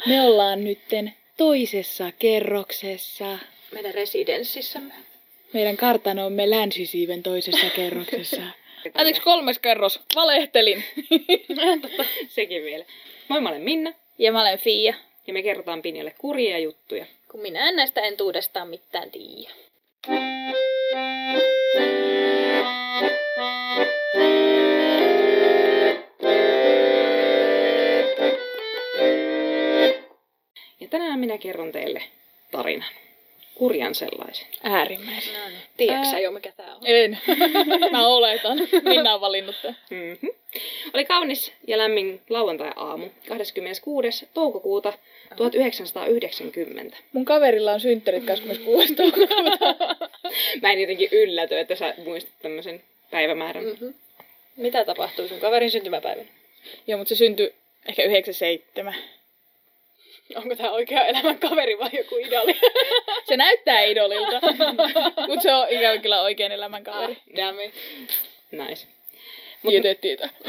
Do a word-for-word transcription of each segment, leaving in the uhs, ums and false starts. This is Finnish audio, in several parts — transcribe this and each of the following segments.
Me ollaan nytten toisessa kerroksessa. Meidän residenssissämme. Meidän kartanomme länsisiiven toisessa kerroksessa. Anteeksi, kolmes kerros. Valehtelin. Tota, sekin vielä. Moi, mä olen Minna. Ja mä olen Fia. Ja me kerrotaan Pinjalle kurjia juttuja. Kun minä en näistä entuudestaan mitään tiedä. Ja tänään minä kerron teille tarinan. Kurjan sellaisen. Äärimmäisen. No niin. Tiedätkö sä jo mikä tää on? En. Mä oletan. Minna on valinnut tän. Mm-hmm. Oli kaunis ja lämmin lauantai-aamu, kahdeskymmeneskuudes toukokuuta tuhatyhdeksänsataayhdeksänkymmentä. Mun kaverilla on synttärit kahdeskymmeneskuudes toukokuuta. Mä en jotenkin ylläty, että sä muistat tämmöisen päivämäärän. Mm-hmm. Mitä tapahtui sun kaverin syntymäpäivänä? Joo, mutta se syntyi ehkä yhdeksänkymmentäseitsemän. Onko tää oikea elämän kaveri vai joku idoli? Se näyttää idolilta, mutta se on ikävä kyllä oikein elämän kaveri. Ah, damn it. Nice. Tietettiin tää.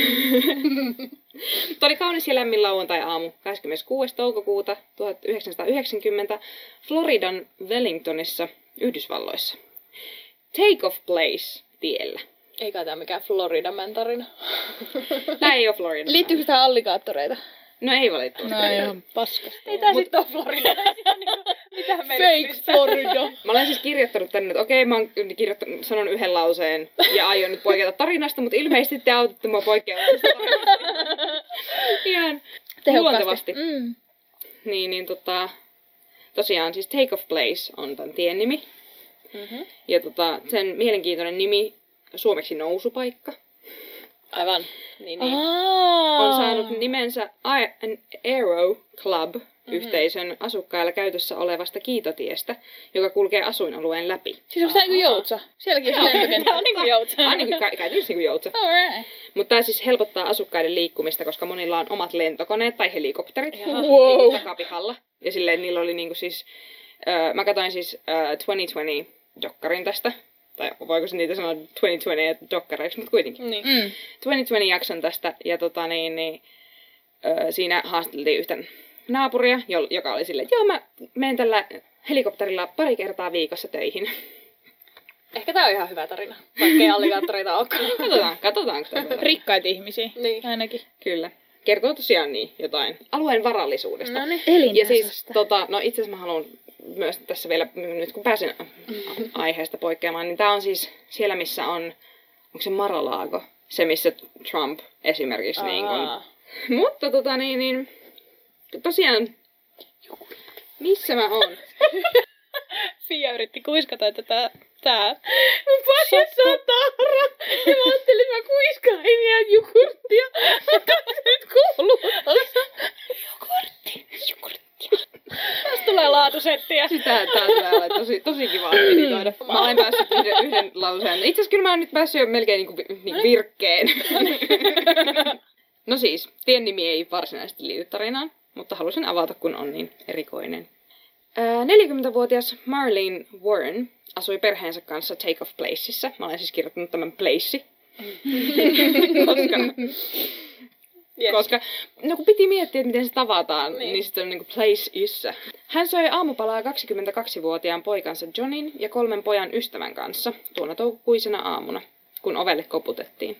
Oli kaunis ja lämmin lauantai-aamu, kahdeskymmeneskuudes toukokuuta tuhatyhdeksänsataayhdeksänkymmentä, Floridan Wellingtonissa, Yhdysvalloissa. Take of place tiellä. Eikä tää mikään Floridan tarina. Tää ei oo Florida. Liittyykö tää allikaattoreita? No ei valitettavasti. No ihan paskasta. Ei tää Mut... sit oo Florida. Mitä Fake Florida. Mä olen siis kirjoittanut tänne, että okei, mä oon kirjoittanut, sanon yhden lauseen ja aion nyt poiketa tarinasta, mutta ilmeisesti te autatte mua poikkeamaan tästä tarinasta. Ihan luontevasti. Mm. Niin, niin tota, tosiaan siis Take of Place on tämän tien nimi. Mm-hmm. Ja tota, sen mielenkiintoinen nimi, suomeksi nousupaikka. Aivan. Niin, niin. On saanut nimensä An Aero Club yhteisön mm-hmm. asukkailla käytössä olevasta kiitotiestä, joka kulkee asuinalueen läpi. Siis onko tää niinku Joutsa? Sielläkin on lentokenttä. Tää on niinku Joutsa. Tää on niinku käytännössä niinku Joutsa. Alright. Mutta tää siis helpottaa asukkaiden liikkumista, koska monilla on omat lentokoneet tai helikopterit wow. niinku takapihalla. Ja silleen niillä oli niinku siis, äh, mä katsoin siis äh, kaksituhattakaksikymmentä-dokkarin tästä. Tai voiko se niitä sanoa kaksituhattakaksikymmentä dokkareiksi, mutta kuitenkin. Niin. Mm. kaksituhattakaksikymmentä-jakson tästä, ja tota niin, niin ö, siinä haastateltiin yhtä naapuria, joka oli silleen, että joo, mä menen tällä helikopterilla pari kertaa viikossa töihin. Ehkä tää on ihan hyvä tarina, vaikkei alligaattoreita olekaan. Katsotaan, katsotaan. Rikkaita ihmisiä, niin. Ainakin. Kyllä. Kertoo tosiaan niin jotain alueen varallisuudesta. No niin. Ja siis, tota, no itse asiassa mä haluan myös tässä vielä, nyt kun pääsin aiheesta poikkeamaan, niin tää on siis siellä, missä on, onko se Mar-a-Lago? Se, missä Trump esimerkiksi Aa. niin kun. Mutta tota niin, niin tosiaan, missä mä oon? Fia yritti kuiskata, että tää, tää mun pajassa on tahra. Ja mä ajattelin, että mä kuiskain ja jogurttia. Mutta se nyt kuuluu. Jogurtti, jogurttia. Tästä tulee laatusettiä. Sitä tää tulee olla tosi, tosi kiva editoida. Mä olen päässyt yhden, yhden lauseen. Itse asiassa kyllä mä oon nyt päässyt jo melkein niinku, niinku virkkeen. No siis, tien nimi ei varsinaisesti liity tarinaan, mutta halusin avata, kun on niin erikoinen. Ää, neljäkymmentävuotias Marlene Warren asui perheensä kanssa Take of Placeissa. Mä olen siis kirjoittanut tämän place. koska, yes. koska, no kun piti miettiä, että miten se tavataan, niin, niin sitten on niinku place issä. Hän söi aamupalaa kaksikymmentäkaksivuotiaan poikansa Johnin ja kolmen pojan ystävän kanssa tuona toukokuisena aamuna, kun ovelle koputettiin.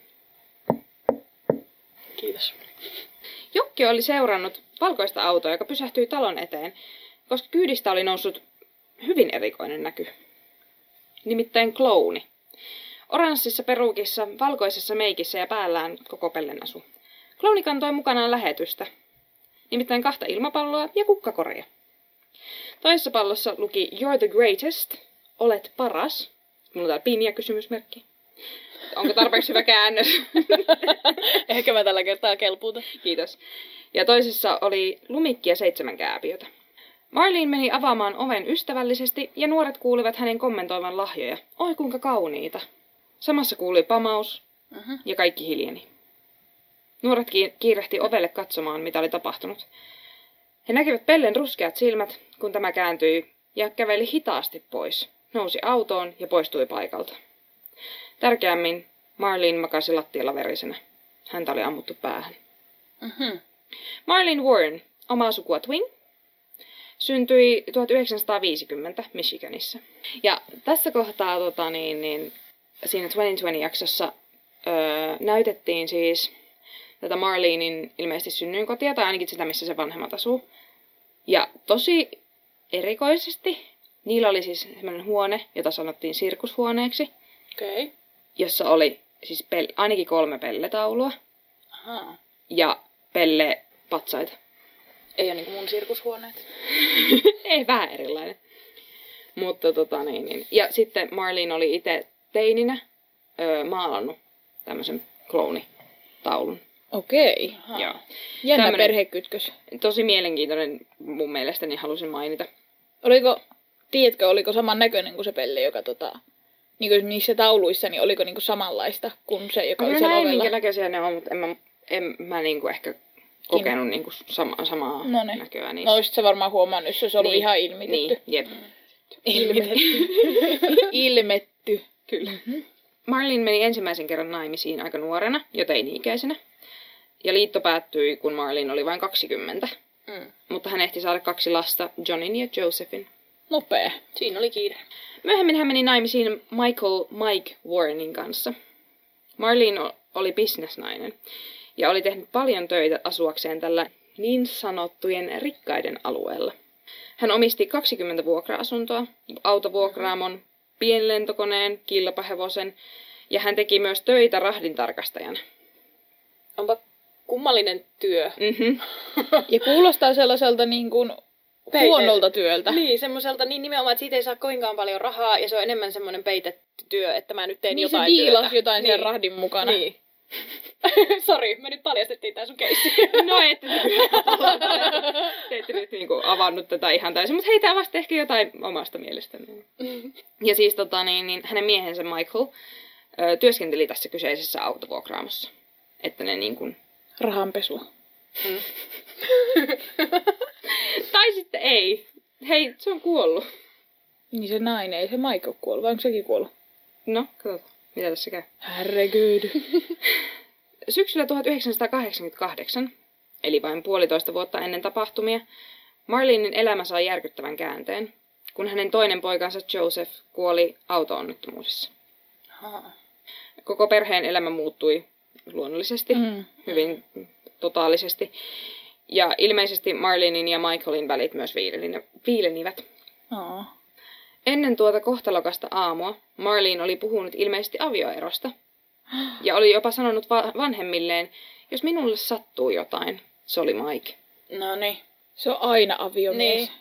Kiitos. Jokki oli seurannut valkoista autoa, joka pysähtyi talon eteen, koska kyydistä oli noussut hyvin erikoinen näky. Nimittäin klouni. Oranssissa perukissa, valkoisessa meikissä ja päällään koko pellenasu. Klouni kantoi mukanaan lähetystä. Nimittäin kahta ilmapalloa ja kukkakoreja. Toisessa pallossa luki You're the greatest. Olet paras. Mulla on täällä pieniä kysymysmerkki. Onko tarpeeksi hyvä käännös? Ehkä mä tällä kertaa kelpuuta. Kiitos. Ja toisessa oli lumikki ja seitsemän kääpiötä. Marlene meni avaamaan oven ystävällisesti ja nuoret kuulivat hänen kommentoivan lahjoja. Oi kuinka kauniita. Samassa kuului pamaus uh-huh. ja kaikki hiljeni. Nuoret kiirehti ovelle katsomaan, mitä oli tapahtunut. He näkivät Pellen ruskeat silmät, kun tämä kääntyi ja käveli hitaasti pois. Nousi autoon ja poistui paikalta. Tärkeämmin Marlene makasi lattialla verisenä. Häntä oli ammuttu päähän. Uh-huh. Marlene Warren omaa sukua Twin, syntyi tuhatyhdeksänsataaviisikymmentä Michiganissa. Ja tässä kohtaa tota, niin, niin, siinä kaksituhattakaksikymmentä-jaksossa öö, näytettiin siis tätä Marlenein ilmeisesti synnyinkotia, tai ainakin sitä, missä se vanhemmat asuu. Ja tosi erikoisesti niillä oli siis sellainen huone, jota sanottiin sirkushuoneeksi, okay. jossa oli siis pel- ainakin kolme pelletaulua. Aha. Ja pellepatsaita. Ei ole niin kuin mun sirkushuoneet. Ei, vähän erilainen. Mutta tota niin, niin. Ja sitten Marlene oli itse teininä öö, maalannut tämmöisen kloonitaulun. Okei. Okay. Joo. Jännä Tämmönen perhekytkös. Tosi mielenkiintoinen mun mielestä, niin halusin mainita. Oliko, tiedätkö, oliko saman näköinen kuin se pelle, joka tota, niin kuin niissä tauluissa, niin oliko niin kuin samanlaista kuin se, joka oli siellä ovella? Minkä näköisiä ne on, mutta en mä, en mä niin kuin ehkä kokenut niin kuin sama, samaa Noniin. näköä niissä. No olisit sä varmaan huomannut, jos se olisi ollut niin. ihan ilmitetty. Niin, jep. Ilmetetty. Ilmetty. Kyllä. Mm-hmm. Marlene meni ensimmäisen kerran naimisiin aika nuorena, jo teini-ikäisenä. Ja liitto päättyi, kun Marlene oli vain kaksikymmentä. Mm. Mutta hän ehti saada kaksi lasta, Johnin ja Josephin. Nopea. Siinä oli kiire. Myöhemmin hän meni naimisiin Michael Mike Warrenin kanssa. Marlene oli bisnesnainen ja oli tehnyt paljon töitä asuakseen tällä niin sanottujen rikkaiden alueella. Hän omisti kaksikymmentä vuokra-asuntoa, autovuokraamon, pienlentokoneen, kilpahevosen ja hän teki myös töitä rahdintarkastajana. Onpa kummallinen työ. Mm-hmm. Ja kuulostaa sellaiselta niin kuin huonolta työltä. Niin, semmoiselta niin nimenomaan, että siitä ei saa kovinkaan paljon rahaa ja se on enemmän semmoinen peitetty työ, että mä nyt teen niin jotain työtä. Niin se diilasi työtä. jotain niin. siellä rahdin mukana. Niin. Sori, me nyt paljastettiin tää sun keissi. No ette te ette nyt niinku avannut tätä ihan täysin, mutta heitä vasta ehkä jotain omasta mielestäni. Mm. Ja siis tota, niin, niin, hänen miehensä Michael ö, työskenteli tässä kyseisessä autovuokraamossa. Että ne niin kuin rahanpesua. Mm. Tai sitten ei. Hei, se on kuollut. Niin se nainen, ei se Michael kuollut, vai onko sekin kuollut? No, katsotaan. Mitä tässä käy? Herregud. Syksyllä tuhatyhdeksänsataakahdeksankymmentäkahdeksan, eli vain puolitoista vuotta ennen tapahtumia, Marlenein elämä sai järkyttävän käänteen, kun hänen toinen poikansa Joseph kuoli auto-onnettomuudessa. Haa. Koko perheen elämä muuttui luonnollisesti, mm. hyvin totaalisesti. Ja ilmeisesti Marlenein ja Michaelin välit myös viilenivät. Haa. Ennen tuota kohtalokasta aamua Marlene oli puhunut ilmeisesti avioerosta. Ja oli jopa sanonut va- vanhemmilleen, jos minulle sattuu jotain, se oli Mike. No niin, se on aina aviomies. Niin.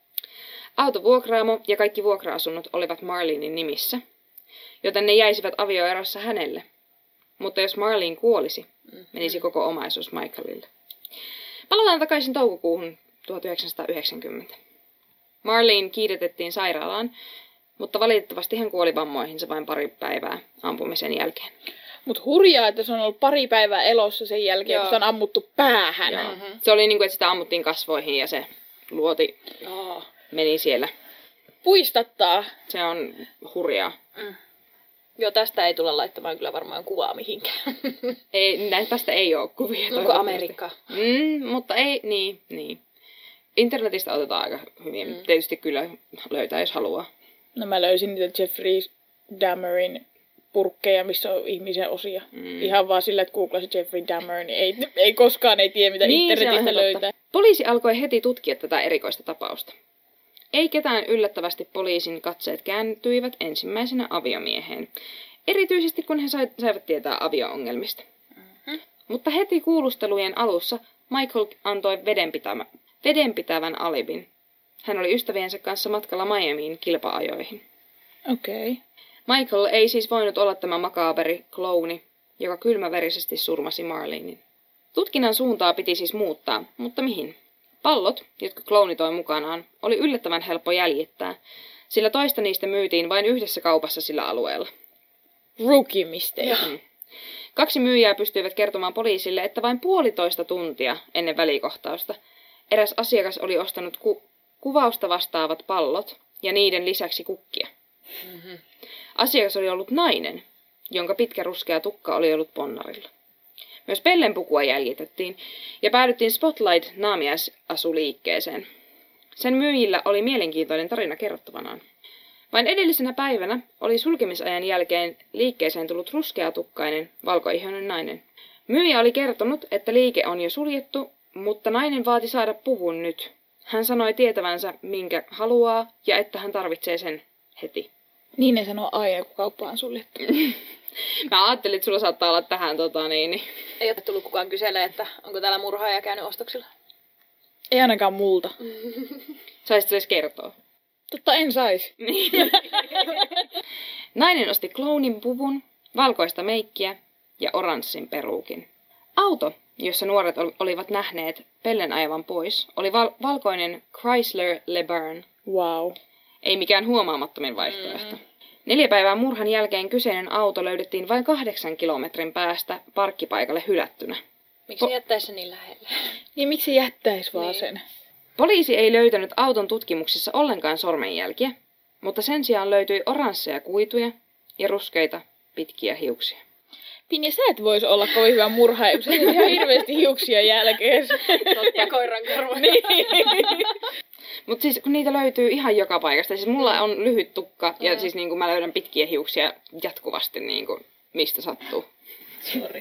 Autovuokraamo ja kaikki vuokra-asunnot olivat Marlenein nimissä, joten ne jäisivät avioerossa hänelle. Mutta jos Marlene kuolisi, menisi koko omaisuus Michaelille. Palataan takaisin toukokuuhun tuhatyhdeksänsataayhdeksänkymmentä. Marlene kiiretettiin sairaalaan, mutta valitettavasti hän kuoli vammoihinsa vain pari päivää ampumisen jälkeen. Mut hurjaa, että se on ollut pari päivää elossa sen jälkeen, Joo. kun sitä on ammuttu päähän. Mm-hmm. Se oli niin kuin, että sitä ammuttiin kasvoihin ja se luoti oh. meni siellä. Puistattaa. Se on hurjaa. Mm. Joo, tästä ei tulla laittamaan kyllä varmaan kuvaa mihinkään. Ei, tästä ei ole kuvia. Onko Amerikka? Mm, mutta ei, niin, niin. Internetistä otetaan aika hyvin. Mm. Tietysti kyllä löytää, jos haluaa. No mä löysin niitä Jeffrey Dahmerin purkkeja, missä on ihmisen osia. Mm. Ihan vaan sillä, että googlasit Jeffrey Dahmer, niin ei, ei koskaan ei tiedä, mitä niin, internetistä löytää. Poliisi alkoi heti tutkia tätä erikoista tapausta. Ei ketään yllättävästi poliisin katseet kääntyivät ensimmäisenä aviomieheen. Erityisesti kun he saivat tietää avio-ongelmista. Mm-hmm. Mutta heti kuulustelujen alussa Michael antoi vedenpitävän, vedenpitävän alibin. Hän oli ystäviensä kanssa matkalla Miamiin kilpa-ajoihin. Okei. Okay. Michael ei siis voinut olla tämä makaaberi klouni, joka kylmäverisesti surmasi Marlenein. Tutkinnan suuntaa piti siis muuttaa, mutta mihin? Pallot, jotka klouni toi mukanaan, oli yllättävän helppo jäljittää, sillä toista niistä myytiin vain yhdessä kaupassa sillä alueella. Rookie mistake. Mm. Kaksi myyjää pystyivät kertomaan poliisille, että vain puolitoista tuntia ennen välikohtausta eräs asiakas oli ostanut ku- kuvausta vastaavat pallot ja niiden lisäksi kukkia. Mm-hmm. Asiakas oli ollut nainen, jonka pitkä ruskea tukka oli ollut ponnarilla. Myös Pellen pukua jäljitettiin ja päädyttiin Spotlight-naamiaisasuliikkeeseen. Sen myyjillä oli mielenkiintoinen tarina kerrottavanaan. Vain edellisenä päivänä oli sulkemisajan jälkeen liikkeeseen tullut ruskeatukkainen, valkoihoinen nainen. Myyjä oli kertonut, että liike on jo suljettu, mutta nainen vaati saada puvun nyt. Hän sanoi tietävänsä, minkä haluaa, ja että hän tarvitsee sen heti. Niin ne sanoo aina, kun kauppa on suljettu. Mä ajattelin, että sulla saattaa olla tähän tota niin. niin. Ei ole tullut kukaan kyselemään, että onko täällä murhaaja käynyt ostoksilla. Ei ainakaan multa. Saisit edes kertoa. Totta en sais. Nainen osti clownin puvun, valkoista meikkiä ja oranssin peruukin. Auto, jossa nuoret olivat nähneet Pellen ajavan pois, oli val- valkoinen Chrysler LeBaron. Wow. Ei mikään huomaamattomin vaihtoehto. Mm. Neljä päivää murhan jälkeen kyseinen auto löydettiin vain kahdeksan kilometrin päästä parkkipaikalle hylättynä. Miksi po- jättäisi se niin lähelle? Niin miksi jättäisi vaan niin. sen? Poliisi ei löytänyt auton tutkimuksissa ollenkaan sormenjälkiä, mutta sen sijaan löytyi oransseja kuituja ja ruskeita pitkiä hiuksia. Pinja, sä et vois olla kovin hyvä murhaaja, kun sä et ihan hirveästi hiuksia jälkeen. Ja koiran karvoja. Niin. Mutta siis kun niitä löytyy ihan joka paikasta. Siis mulla on lyhyt tukka ja Mm. siis niinku mä löydän pitkiä hiuksia jatkuvasti niinku mistä sattuu. Sorry.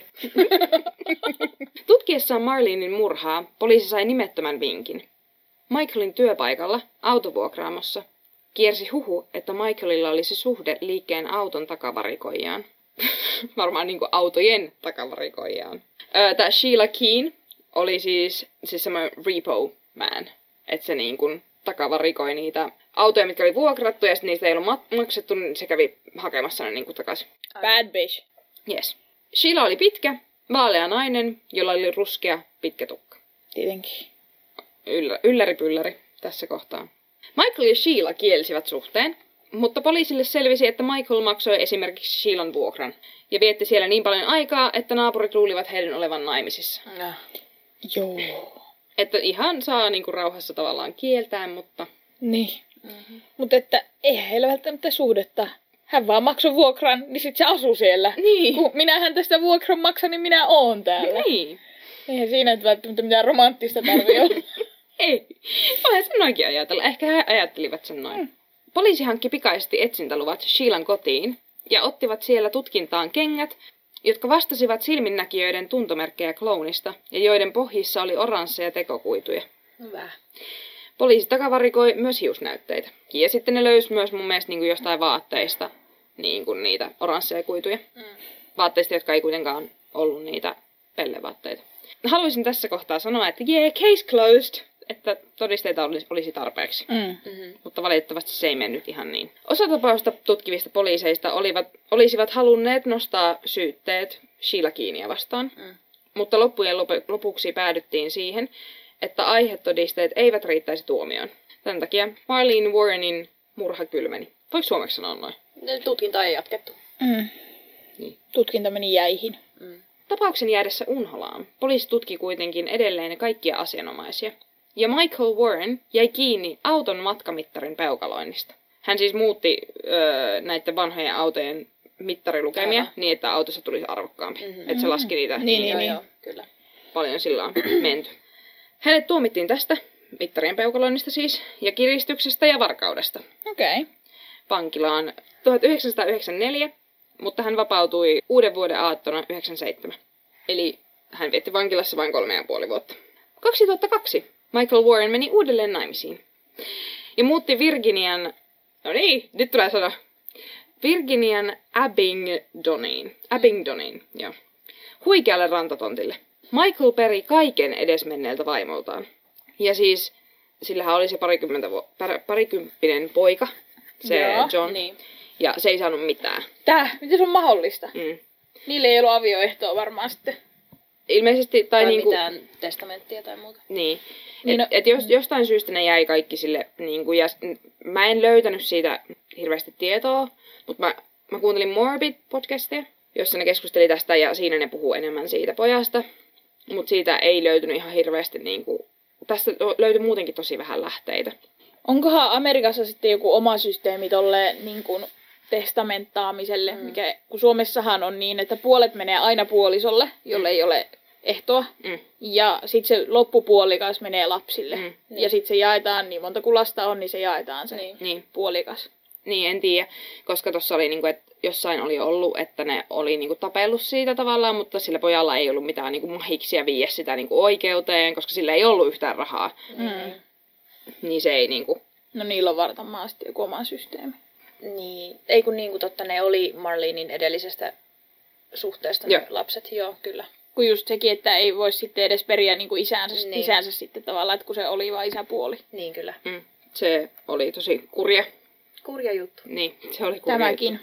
Tutkiessaan Marlenein murhaa poliisi sai nimettömän vinkin. Michaelin työpaikalla, autovuokraamossa, kiersi huhu, että Michaelilla olisi suhde liikkeen auton takavarikoijaan. Varmaan niinku autojen takavarikoijaan. Öö, Tää Sheila Keen oli siis, siis semmoinen repo man. Että se niinku takavarikoi niitä autoja, mitkä oli vuokrattu ja sitten niistä ei ollut mat- maksettu, niin se kävi hakemassa ne niinku takaisin. Bad bitch. Yes. Sheila oli pitkä, vaalea nainen, jolla oli ruskea pitkä tukka. Tietenkin. Yllä, ylläri pylläri tässä kohtaa. Michael ja Sheila kielsivät suhteen, mutta poliisille selvisi, että Michael maksoi esimerkiksi Sheilan vuokran ja vietti siellä niin paljon aikaa, että naapurit luulivat heidän olevan naimisissa. No. Joo. Että ihan saa niinku rauhassa tavallaan kieltää, mutta... Niin. Mm-hmm. Mutta että eihän heillä välttämättä suhdetta. Hän vaan maksoi vuokran, niin sit se asuu siellä. Niin. Kun minähän tästä vuokran maksan, niin minä oon täällä. Niin. Eihän siinä nyt välttämättä mitään romanttista tarvii olla. Ei. Voihan sen noinkin ajatella. Ehkä he ajattelivat sen noin. Mm. Poliisi hankki pikaisesti etsintäluvat Sheilan kotiin ja ottivat siellä tutkintaan kengät, jotka vastasivat silminnäkijöiden tuntomerkkejä klounista ja joiden pohjissa oli oransseja tekokuituja. Hyvä. Poliisi takavarikoi myös hiusnäytteitä. Ja sitten ne löysi myös mun mielestä niin kuin jostain vaatteista niin kuin niitä oransseja kuituja. Mm. Vaatteista, jotka ei kuitenkaan ollut niitä pellevaatteita. Haluaisin tässä kohtaa sanoa, että yeah, case closed, että todisteita olisi, olisi tarpeeksi. Mm. Mm-hmm. Mutta valitettavasti se ei mennyt ihan niin. Osa tapausta tutkivista poliiseista olivat, olisivat halunneet nostaa syytteet Sheila Keenia vastaan, Mm. mutta loppujen lop- lopuksi päädyttiin siihen, että aihetodisteet eivät riittäisi tuomioon. Tämän takia Marlene Warrenin murha kylmeni. Voiko suomeksi sanoa noin? Tutkinta ei jatkettu. Mm. Niin. Tutkinta meni jäihin. Mm. Tapauksen jäädessä unholaan poliisi tutki kuitenkin edelleen kaikkia asianomaisia. Ja Michael Warren jäi kiinni auton matkamittarin peukaloinnista. Hän siis muutti öö, näiden vanhojen autojen mittarilukemia Aivan. niin, että autossa tulisi arvokkaampi. Mhm. Että se laski niitä Niin, niin, Joo, niin. joo, kyllä. paljon sillä on menty. Hänet tuomittiin tästä, mittarien peukaloinnista siis, ja kiristyksestä ja varkaudesta. Okei. Okay. Vankilaan tuhatyhdeksänsataayhdeksänkymmentäneljä, mutta hän vapautui uuden vuoden aattona yhdeksänkymmentäseitsemän. Eli hän vietti vankilassa vain kolme ja puoli vuotta. kaksituhattakaksi Michael Warren meni uudelleen naimisiin. Ja muutti Virginian, no niin, nyt tulee sana, Virginian Abingdoniin. Abingdoniin, joo. Huikealle rantatontille. Michael peri kaiken edesmenneeltä vaimoltaan. Ja siis, sillähän oli se parikymmentä vu- par- parikymppinen poika, se Joo, John. Niin. Ja se ei saanut mitään. Tää, miten se on mahdollista? Mm. Niille ei ollut avioehtoa varmaan sitten. Ilmeisesti, tai, Tai niinku... mitään testamenttia tai muuta. Niin. Niin Et, no- et jos, jostain syystä ne jäi kaikki sille, niinku, ja s- mä en löytänyt siitä hirveästi tietoa, mutta mä, mä kuuntelin Morbid-podcastia, jossa ne keskusteli tästä, ja siinä ne puhuu enemmän siitä pojasta. Mutta siitä ei löytynyt ihan hirveästi, niinku, tästä löytyi muutenkin tosi vähän lähteitä. Onkohan Amerikassa sitten joku oma systeemi tolleen niin kuin testamenttaamiselle, Mm. mikä, kun Suomessahan on niin, että puolet menee aina puolisolle, jolle ei ole ehtoa, Mm. ja sitten se loppupuolikas menee lapsille. Mm. Ja sitten se jaetaan, niin monta kuin lasta on, niin se jaetaan se Niin. Niin. puolikas. Niin, en tiedä, koska tuossa oli niinku, että jossain oli ollut, että ne oli niinku tapellut siitä tavallaan, mutta sillä pojalla ei ollut mitään niinku mahiksia viiä sitä niinku oikeuteen, koska sillä ei ollut yhtään rahaa. Mm. Niin se ei niinku... No niillä on varmaan sitten joku oma systeemi. Niin. Ei kun niin kuin totta, ne oli Marlenein edellisestä suhteesta ne Joo. lapset. Joo, kyllä. Kun just sekin, että ei voi sitten edes periä niin kuin isänsä, Niin. isänsä sitten tavallaan, että kun se oli vain isäpuoli. Niin kyllä. Mm, se oli tosi kurja. Kurja juttu. Niin, se oli kurja. Tämäkin.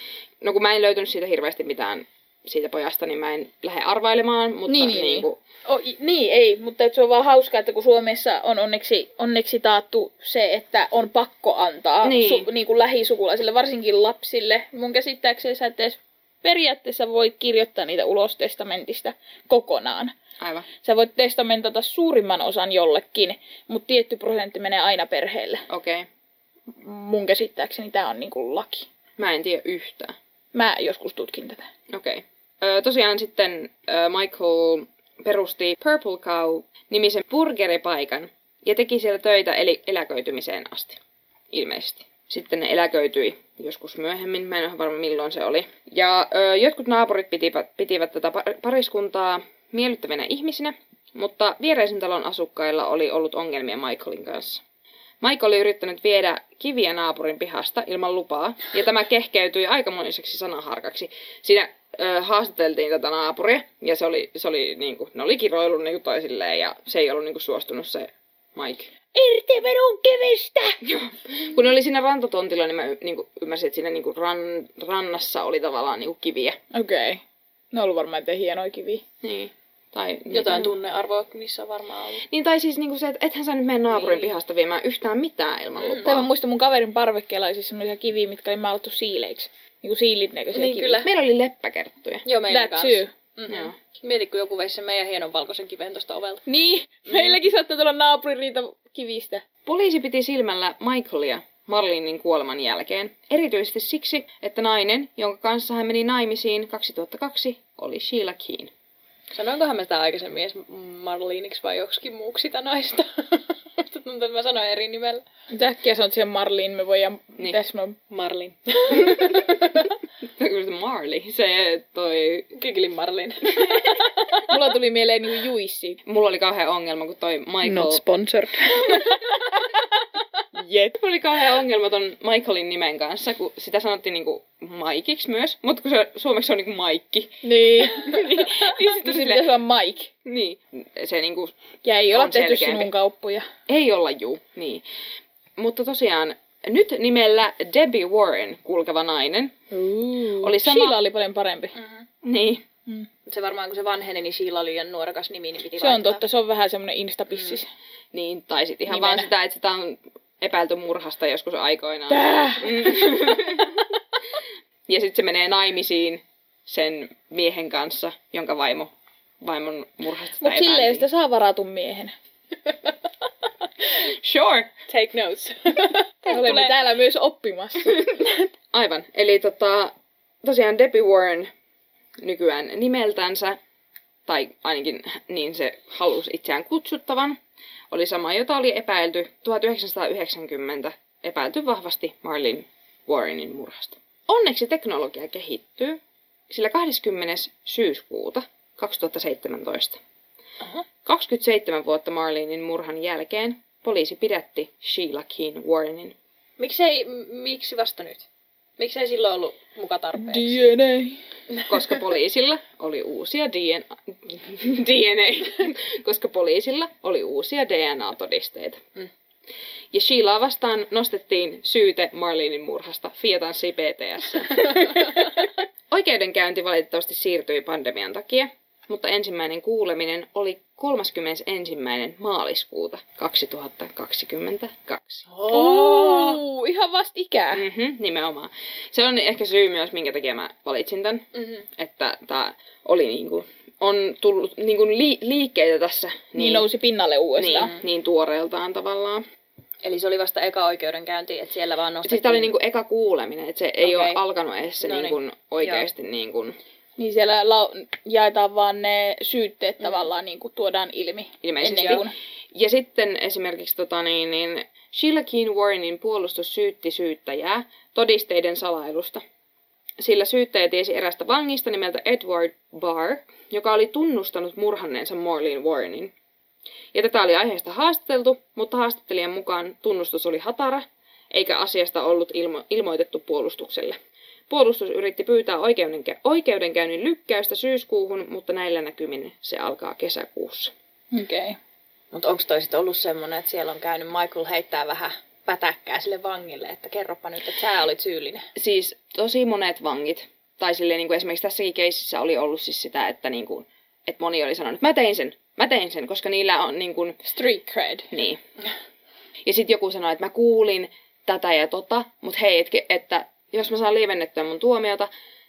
No kun mä en löytänyt siitä hirveästi mitään siitä pojasta, niin mä en lähde arvailemaan, mutta Niin, niin, niin kuin... O, i- niin, ei, mutta et se on vaan hauskaa, että kun Suomessa on onneksi, onneksi taattu se, että on pakko antaa Niin. su, niin kuin lähisukulaisille, varsinkin lapsille. Mun käsittääkseni sä et edes periaatteessa voi kirjoittaa niitä ulos testamentista kokonaan. Aivan. Sä voit testamentata suurimman osan jollekin, mutta tietty prosentti menee aina perheelle. Okei. Okay. Mun käsittääkseni tää on niin kuin laki. Mä en tiedä yhtään. Mä joskus tutkin tätä. Okei. Okay. Tosiaan sitten ö, Michael perusti Purple Cow-nimisen burgeripaikan ja teki siellä töitä eli eläköitymiseen asti, ilmeisesti. Sitten ne eläköityi joskus myöhemmin, mä en ole varma milloin se oli. Ja ö, jotkut naapurit pitivät, pitivät tätä pariskuntaa miellyttävinä ihmisinä, mutta viereisen talon asukkailla oli ollut ongelmia Michaelin kanssa. Michael oli yrittänyt viedä kiviä naapurin pihasta ilman lupaa, ja tämä kehkeytyi aikamoiseksi sanaharkaksi. Siinä ö, haastateltiin tätä naapuria, ja se oli, se oli niinku, ne oli kiroillut niinku toisilleen, ja se ei ollut niinku suostunut se Mike. Irti minun kivistä! Joo. Kun ne oli siinä rantatontilla, niin mä y- niinku, ymmärsin, että siinä niinku ran, rannassa oli tavallaan niinku kiviä. Okei. Okay. Ne on ollut varmaan että hienoja kiviä. Niin. Tai Jotain tunnearvoa niissä on varmaan ollut. Niin, tai siis niinku se, että ethän sä nyt mene naapurin Niin. pihasta viemään yhtään mitään ilman Mm. lupaa. Tai mä muistan mun kaverin parvekkeella oli siis semmoisia kiviä, mitkä oli maalattu siileiksi. Niinku siilit näköisiä Niin, kiviä. kyllä. Meillä oli leppäkerttuja. Joo, meillä That's kanssa. you. Mm-hmm. Joo. Mieti, kun joku veisi sen meidän hienon valkoisen kiven tosta ovelta. Niin, meilläkin saattaa tulla naapurin riita kivistä. Poliisi piti silmällä Michaelia Marlenein kuoleman jälkeen. Erityisesti siksi, että nainen, jonka kanssa hän meni naimisiin kaksituhattakaksi, oli Sheila Keen. Sanoinkohan mä sitä aikaisemmin edes Marleniksi vai joksikin muuksi sitä naista? Musta tuntuu, että mä sanoin eri nimellä. Mitä äkkiä sanot siihen Marliin, me voidaan... Niin. Tässä mä... Marlin. Kyllä se Marley, se toi... Kyklin Marlin. Mulla tuli mieleen niinku juissi. Mulla oli kauhean ongelma, kun toi Michael... Not sponsored. Jep. Mulla oli kauhean ongelma ton Michaelin nimen kanssa, kun sitä sanottiin niinku Maikiksi myös, mutta kun se suomeksi se on niinku Maikki. Niin. niin, niin Niin sitten se sille... pitäisi olla Mike. Niin, se niinku... Ja ei olla On tehty selkeämpi. sinun kauppoja. Ei olla juu, niin. Mutta tosiaan, nyt nimellä Debbie Warren kulkeva nainen. Uh. Oli sama- Sheila oli paljon parempi. Mm-hmm. Niin. Mm. Se varmaan, kun se vanheni, niin Sheila oli liian nuorekas nimi, niin piti Se on vaihtaa. totta, se on vähän semmonen instapissis. Mm. Niin, tai sitten ihan Nimenä. vaan sitä, että sitä on epäilty murhasta joskus aikoinaan. Tää! Mm. Ja sitten se menee naimisiin sen miehen kanssa, jonka vaimo, vaimon murhasta sitä Mut silleen epäiltiin. sitä saa varatun miehen. Sure. Take notes. Olemme tulee- täällä myös oppimassa. Aivan. Eli tota, tosiaan Debbie Warren nykyään nimeltänsä, tai ainakin niin se halusi itseään kutsuttavan, oli sama, jota oli epäilty tuhatyhdeksänsataayhdeksänkymmentä, epäilty vahvasti Marlene Warrenin murhasta. Onneksi teknologia kehittyy, sillä kahdeskymmenes syyskuuta kaksituhattaseitsemäntoista, Aha. kaksikymmentäseitsemän vuotta Marlenein murhan jälkeen, poliisi pidätti Sheila Keen Warrenin. Miksei, m- miksi vasta nyt? Miksei silloin ollut muka tarpeeksi? D N A. Koska poliisilla oli uusia D N A, D N A koska poliisilla oli uusia D N A-todisteita. Mm. Ja Sheilaa vastaan nostettiin syyte Marlenein murhasta Fiatanssi P T S. Oikeudenkäynti valitettavasti siirtyi pandemian takia, mutta ensimmäinen kuuleminen oli kolmaskymmenesensimmäinen maaliskuuta kaksituhattakaksikymmentäkaksi. Oh, ihan vasta ikää. Mm-hmm, nimenomaan. Se on ehkä syy myös, minkä takia mä valitsin tän. Mm-hmm. Että tää oli niinku, on tullut niinku li- liikkeitä tässä. Niin nousi pinnalle uudestaan. niin, niin tuoreeltaan tavallaan. Eli se oli vasta eka oikeudenkäynti, että siellä vaan nostettiin... Siis tää oli niinku eka kuuleminen, että se ei Okei. ole alkanut edes se No niin. niinku oikeesti niinku... Niin siellä lau- jaetaan vaan ne syytteet mm. tavallaan niin kuin tuodaan ilmi. Ilmeisesti. Ennen kuin... Ja sitten esimerkiksi tota, niin, niin Sheila Keane Warrenin puolustus syytti syyttäjää todisteiden salailusta. Sillä syyttäjä tiesi erästä vangista nimeltä Edward Barr, joka oli tunnustanut murhanneensa Maureen Warrenin. Ja tätä oli aiheesta haastateltu, mutta haastattelijan mukaan tunnustus oli hatara, eikä asiasta ollut ilmo- ilmoitettu puolustukselle. Puolustus yritti pyytää oikeudenkä- oikeudenkäynnin lykkäystä syyskuuhun, mutta näillä näkymin se alkaa kesäkuussa. Okei. Okay. Mutta onko toi sitten ollut semmoinen, että siellä on käynyt Michael heittää vähän pätäkkää sille vangille, että kerropa nyt, että sä olit syyllinen? Siis tosi monet vangit, tai silleen, niin kuin esimerkiksi tässäkin keississä oli ollut siis sitä, että, niin kuin, että moni oli sanonut, että mä tein sen, mä tein sen, koska niillä on niin kuin... Street cred. Niin. Ja sitten joku sanoi, että mä kuulin tätä ja tota, mutta hei, et, että jos mä saan lievennettyä mun tuomiota,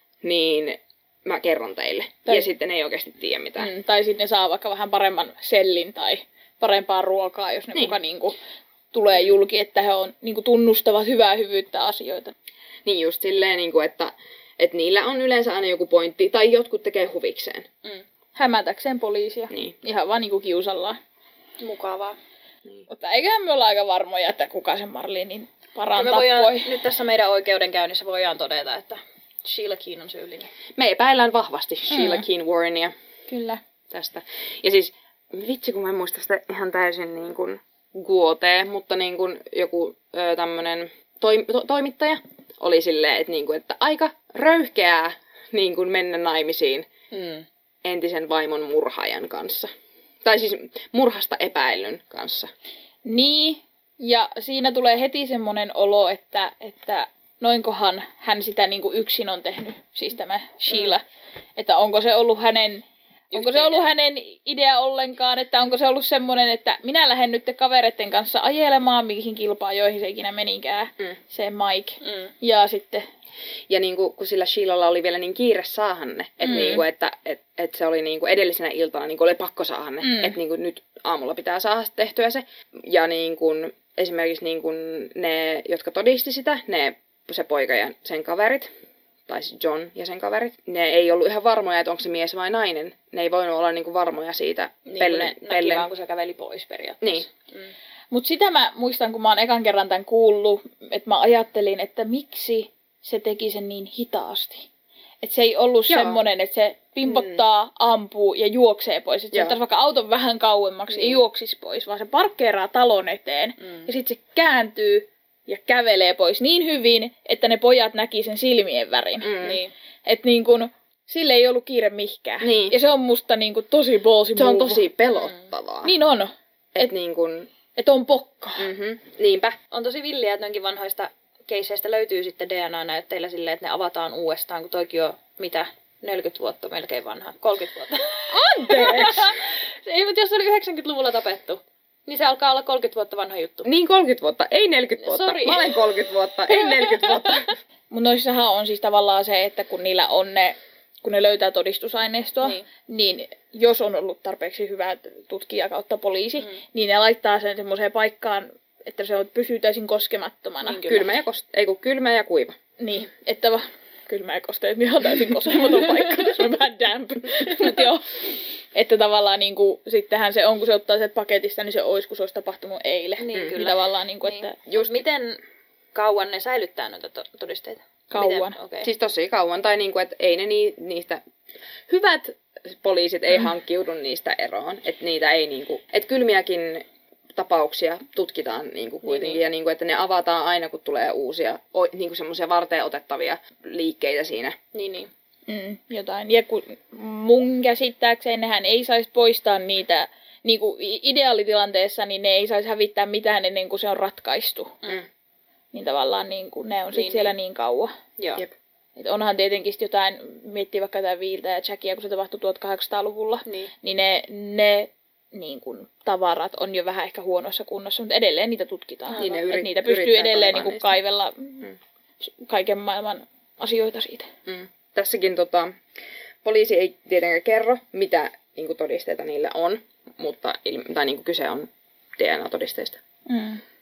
niin mä kerron teille. Tai... Ja sitten ne ei oikeasti tiedä mitään. Mm, tai sitten ne saa vaikka vähän paremman sellin tai parempaa ruokaa, jos ne niin. muka niinku tulee julki, että he on, niinku tunnustavat hyvää hyvyyttä asioita. Niin just silleen, niinku, että, että niillä on yleensä aina joku pointti, tai jotkut tekee huvikseen. Mm. Hämätäkseen poliisia. Niin. Ihan vaan niinku kiusallaan. Mukavaa. Niin. Mutta eiköhän me olla aika varmoja, että kuka sen Marlinin parantaa voidaan, nyt tässä meidän oikeudenkäynnissä voidaan todeta, että Sheila Keane on syyllinen. Me epäillään vahvasti Sheila mm. Keane Warrenia. Kyllä. Tästä. Ja siis, vitsi kun mä en muista sitä ihan täysin niin kuin guotee, mutta niin kuin joku ö, tämmönen toim, to, toimittaja oli silleen, että, niin kuin, että aika röyhkeää niin kuin mennä naimisiin mm. entisen vaimon murhaajan kanssa. Tai siis murhasta epäillyn kanssa. Niin, ja siinä tulee heti semmoinen olo, että, että noinkohan hän sitä niin kuin yksin on tehnyt, siis tämä Sheila. Mm. Että onko se ollut hänen... Onko se ollut hänen idea ollenkaan, että onko se ollut semmoinen, että minä lähden nyt kavereiden kanssa ajelemaan, mihin kilpaan, joihin se ikinä menikään, mm. se Mike. Mm. Ja sitten... Ja niinku, kun sillä Sheilalla oli vielä niin kiire saahan ne, että mm. niinku, että et, et se oli niinku edellisenä iltana niinku oli pakko saada ne, mm. että niinku nyt aamulla pitää saada tehtyä se. Ja niinku, esimerkiksi niinku ne, jotka todisti sitä, ne, se poika ja sen kaverit, tai John ja sen kaverit, ne ei ollut ihan varmoja, että onko se mies vai nainen. Ne ei voinut olla niinku varmoja siitä. Niin pelle, ne pelle. näki vaan, kun se käveli pois periaatteessa. Niin. Mm. Mutta sitä mä muistan, kun mä oon ekan kerran tämän kuullut, että mä ajattelin, että miksi se teki sen niin hitaasti. Että se ei ollut Joo. semmoinen, että se pimpottaa, mm. ampuu ja juoksee pois. Että se ottaisi vaikka auton vähän kauemmaksi niin. ja juoksisi pois, vaan se parkkeeraa talon eteen. Mm. Ja sitten se kääntyy ja kävelee pois niin hyvin, että ne pojat näki sen silmien värin. Mm. Niin. Että niin kun, sille ei ollut kiire mihkään. Niin. Ja se on musta niin kun tosi ballsy Se on move. tosi pelottavaa. Mm. Niin on. Että et niin kun... et on pokkaa. Mm-hmm. Niinpä. On tosi villiä, että noinkin vanhoista keisseistä löytyy sitten D N A-näytteillä silleen, että ne avataan uudestaan, kun toikin on, mitä, neljäkymmentä vuotta melkein vanha, kolmekymmentä vuotta. Anteeksi! Ei, mutta jos se oli yhdeksänkymmentäluvulla tapettu, niin se alkaa olla kolmekymmentä vuotta vanha juttu. Niin kolmekymmentä vuotta, ei neljäkymmentä vuotta. Sorry. Mä olen kolmekymmentä vuotta, ei neljäkymmentä vuotta. Mutta noissahan on siis tavallaan se, että kun niillä on ne, kun ne löytää todistusaineistoa, niin, niin jos on ollut tarpeeksi hyvä tutkija kautta poliisi, mm. niin ne laittaa sen semmoiseen paikkaan, että se on, pysyy täysin koskemattomana. Niin, kylmä ja koste, ei kun kylmä ja kuiva. Niin, että va, kylmä ja kosteet, niin on täysin koskematon paikka, jos on vähän damp. Mut joo, että tavallaan niin kuin, sittenhän se on, kun se ottaa sen paketista, niin se olisi, kun se olisi tapahtunut eilen. Niin, mm. kyllä. Niin tavallaan niin kuin, niin. että... Just miten kauan ne säilyttää noita to- todisteita? Kauan. Miten? Okay. Siis tosi kauan, tai niinku, että ei ne ni, niistä... Hyvät poliisit ei mm. hankkiudu niistä eroon, että niitä ei niinku... Että kylmiäkin tapauksia tutkitaan niinku kuitenkin, niin, ja niinku, että ne avataan aina, kun tulee uusia, o, niinku semmoisia varteen otettavia liikkeitä siinä. Niin, niin. Mm, jotain. Ja kun mun käsittääkseen nehän ei saisi poistaa niitä, niinku ideaalitilanteessa, niin ne ei saisi hävittää mitään ennen kuin se on ratkaistu. Mm. Niin tavallaan niin kuin, ne on sit niin, siellä niin. niin kauan. Joo. Jep. Et onhan tietenkin jotain, miettii vaikka tämä Viiltä ja Jackia, kun se tapahtui tuhatkahdeksansataaluvulla, niin, niin ne, ne niin kuin, tavarat on jo vähän ehkä huonossa kunnossa, mutta edelleen niitä tutkitaan. Niin ne yrit, niitä pystyy edelleen niin kuin, kaivella mm. kaiken maailman asioita siitä. Mm. Tässäkin tota, poliisi ei tietenkään kerro, mitä niin kuin, todisteita niillä on, mutta tai niin kuin, kyse on D N A-todisteista. Mm.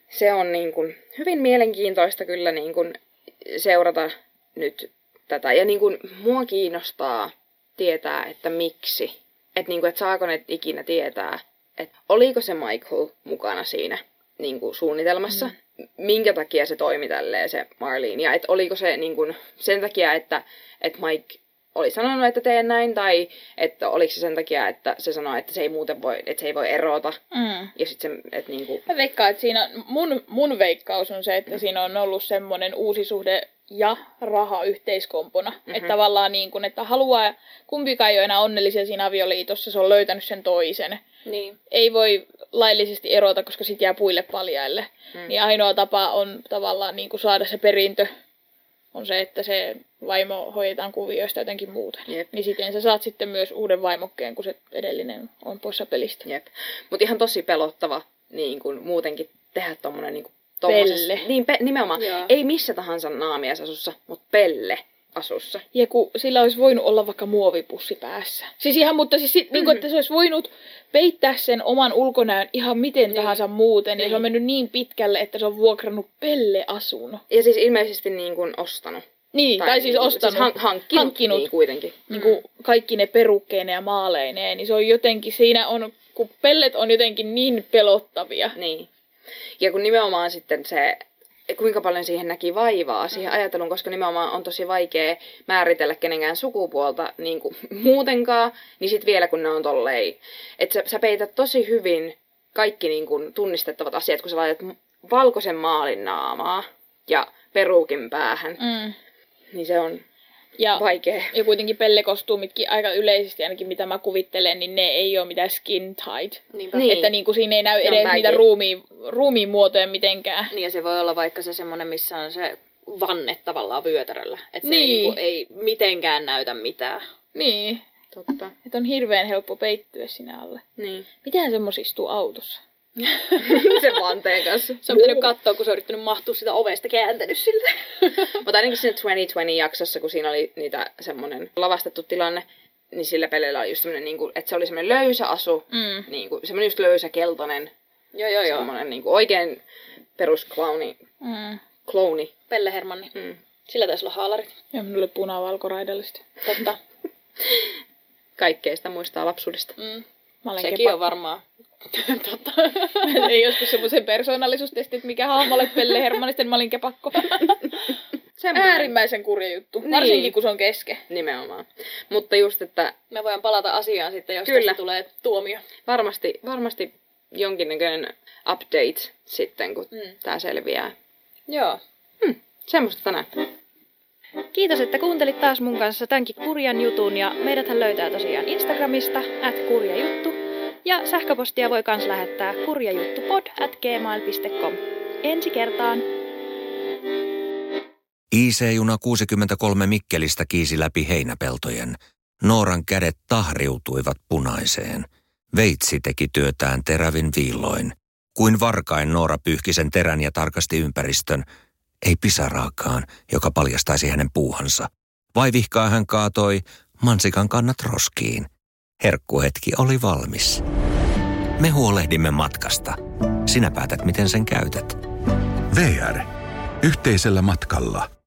se on niin kuin hyvin mielenkiintoista kyllä niin kuin seurata nyt tätä. Ja niin kuin mua kiinnostaa tietää, että miksi. Että niin kuin, että saako ne ikinä tietää, että oliko se Michael mukana siinä niin kuin suunnitelmassa. Mm. Minkä takia se toimi tälleen se Marlene. Ja että oliko se niin kuin sen takia, että, että Mike oli sanonut, että teen näin. Tai että oliko se sen takia, että se sanoi, että se ei muuten voi, että se ei voi erota. Mm. Ja sit se, että niin kuin... Mä veikkaan, että siinä, mun, mun veikkaus on se, että mm. siinä on ollut semmoinen uusi suhde ja raha yhteiskompona. Mm-hmm. Että tavallaan niin kuin, että haluaa, kumpikaan ei ole enää onnellisia siinä avioliitossa, se on löytänyt sen toisen. Niin. Ei voi laillisesti erota, koska sit jää puille paljaille. Mm. Niin ainoa tapa on tavallaan niin kuin saada se perintö, on se, että se vaimo hoidetaan kuvioista jotenkin muuten. Jep. Niin siten sä saat sitten myös uuden vaimokkeen, kun se edellinen on poissa pelistä. Jep. Mutta ihan tosi pelottava niin kuin muutenkin tehdä tommonen niin kuin Pelle. Niin, pe- nimenomaan. Joo. Ei missä tahansa naamiaisasussa, mutta Pelle asussa. Ja kun sillä olisi voinut olla vaikka muovipussi päässä. Siis ihan, mutta siis mm-hmm. niin kuin, että se olisi voinut peittää sen oman ulkonäön ihan miten niin. tahansa muuten. Niin. Ja se on mennyt niin pitkälle, että se on vuokrannut Pelle-asun. Ja siis ilmeisesti niin kuin ostanut. Niin, tai, tai siis ostanut. Siis han- hankkinut, hankkinut niin kuitenkin. Niin kuin mm. kaikki ne perukkeineen ja maaleineen. Niin se on jotenkin, siinä on, kun pellet on jotenkin niin pelottavia. Niin. Ja kun nimenomaan sitten se, kuinka paljon siihen näki vaivaa, siihen ajattelun, koska nimenomaan on tosi vaikea määritellä kenenkään sukupuolta niin kuin muutenkaan, niin sitten vielä kun ne on tollei. Että sä, sä peität tosi hyvin kaikki niin kuin tunnistettavat asiat, kun sä laitat valkoisen maalin naamaa ja peruukin päähän, mm. niin se on ja, vaikea. Ja kuitenkin pellekostuumitkin aika yleisesti, ainakin mitä mä kuvittelen, niin ne ei ole mitään skin tight. Niin. Että niin kuin siinä ei näy edes niitä ruumiin, ruumiin muotoja mitenkään. Niin ja se voi olla vaikka se semmoinen, missä on se vanne tavallaan vyötäröllä. Että niin. se niin kuin ei mitenkään näytä mitään. Niin. Totta. Että on hirveän helppo peittyä sinne alle. Niin. Mitähän semmoista istuu autossa? Sen vanteen kanssa. Se on pitänyt katsoa, kun se on yrittänyt mahtua sitä ovesta kääntänyt siltä. Mutta ainakin siinä kaksituhattakaksikymmentä-jaksossa, kun siinä oli niitä semmoinen lavastettu tilanne, niin sillä pelillä oli just semmoinen, niin kuin, että se oli semmoinen löysä asu, mm. niin kuin, semmoinen just löysä keltainen. Joo, joo, joo. Semmoinen niin kuin oikein perusklauni. Mm. Klouni. Pelle Hermanni. Mm. Sillä taisi olla haalarit. Ja minulle puna-valkoraidallisesti. Totta. Kaikkea sitä muistaa lapsuudesta. Mm. Sekin kepakko. On varmaan. Totta. Ei joskus semmoisen persoonallisuustestit, mikä hahmolle Pelle Hermannista, niin mä olin kepakko. Äärimmäisen kurja juttu. Niin. Varsinkin, kun se on kesken. Nimenomaan. Mutta just, että... Me voidaan palata asiaan sitten, jos Kyllä. tästä tulee tuomio. Varmasti, varmasti jonkinnäköinen update sitten, kun mm. tää selviää. Joo. Hmm. Semmoista tänään. Kiitos, että kuuntelit taas mun kanssa tämänkin kurjan jutun, ja meidäthän löytää tosiaan Instagramista at kurjajuttu, ja sähköpostia voi kans lähettää kurjajuttupod at gmail piste com. Ensi kertaan! I C-juna kuusikymmentäkolme Mikkelistä kiisi läpi heinäpeltojen. Nooran kädet tahriutuivat punaiseen. Veitsi teki työtään terävin viilloin. Kuin varkain Noora pyyhki sen terän ja tarkasti ympäristön. Ei pisaraakaan, joka paljastaisi hänen puuhansa. Vaivihkaa hän kaatoi mansikan kannat roskiin. Herkkuhetki oli valmis. Me huolehdimme matkasta. Sinä päätät, miten sen käytät. V R. Yhteisellä matkalla.